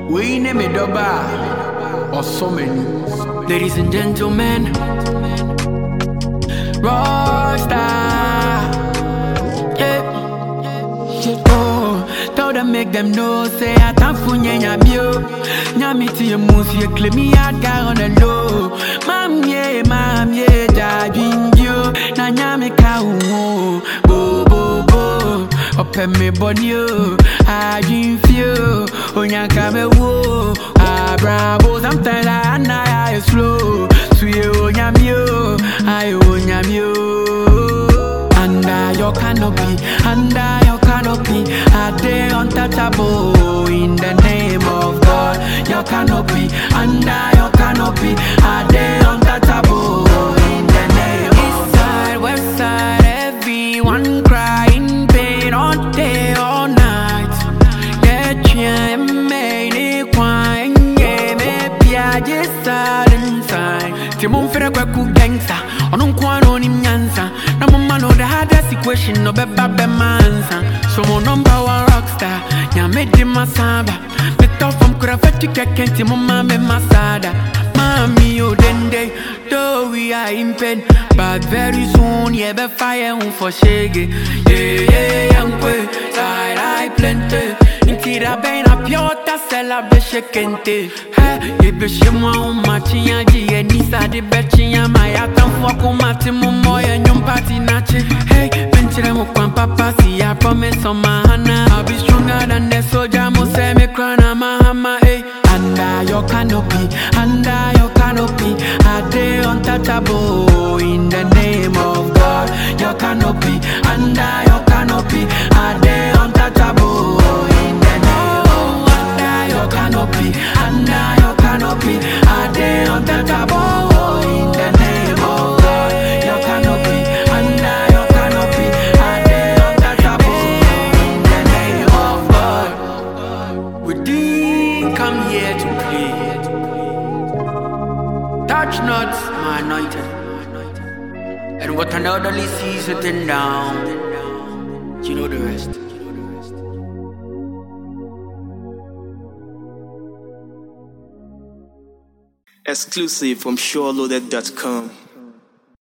We name it Doba or so many. Ladies and gentlemen, Rockstar. Yeah. Oh, tell them make them know. Say I can't funny nyamio. Nyami to your moose, you claim me out guy on the low. Mam yeah, judging you. Na nyami ka bo bo bo. Open me bonio, I dream few. Onyaka me wo, bravo. Sometimes I na slow. Sweet onyamio, I onyamio. Under your canopy, I dey untouchable in the name of God. Your canopy, under your canopy, I dey untouchable in the name of God. East side, west side, everyone crying pain all day, all night. Get you made it quiet, yeah, maybe I just sat inside. Timon fere kweku gangsta, onun kwano ni mnyansa. Na mama know the hardest equation, no be babe mansa. So my number one rockstar, nya made my samba. Me tough from Kurafeti kekenti, mama me masada. Mami o dende, though we are in pain, but very soon yeah be fire for shege. Yeah, side I plenty. Intira bena piota celebration kente. Hey, be shimwa umachi yaji enisa de bechinya maya tamfwa kumati mumoya nyumpati nache. Hey, venture mo papa si I promise on my hana. I'll be stronger than the soldier mo say me krana mahama. Hey, under your canopy, I dey untouchable in the name of God. Your canopy, under your canopy, I dey untouchable in the name of God. Under your canopy, I dey untouchable in the name of God. Your canopy, under your canopy, I dey untouchable in the name of God. We didn't come here to play. Touch not my anointed. And what an elderly sees sitting down, you know the rest. Exclusive from SureLoaded.com.